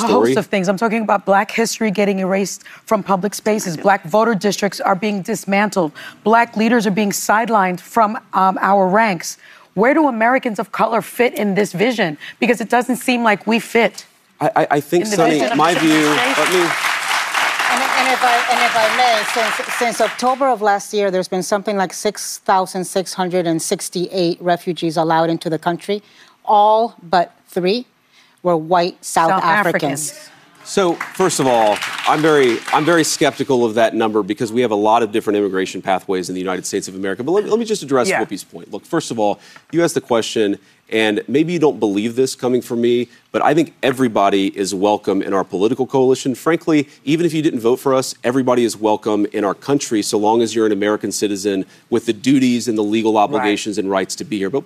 story. host of things. I'm talking about Black history getting erased from public spaces. Black voter districts are being dismantled. Black leaders are being sidelined from our ranks. Where do Americans of color fit in this vision? Because it doesn't seem like we fit. I think, Sunny, my view, And if I may, since October of last year, there's been something like 6,668 refugees allowed into the country. All but 3 were white South Africans. So, first of all, I'm very skeptical of that number because we have a lot of different immigration pathways in the United States of America. But let me just address Whoopi's point. Look, first of all, you asked the question, and maybe you don't believe this coming from me, but I think everybody is welcome in our political coalition. Frankly, even if you didn't vote for us, everybody is welcome in our country so long as you're an American citizen with the duties and the legal obligations and rights to be here. But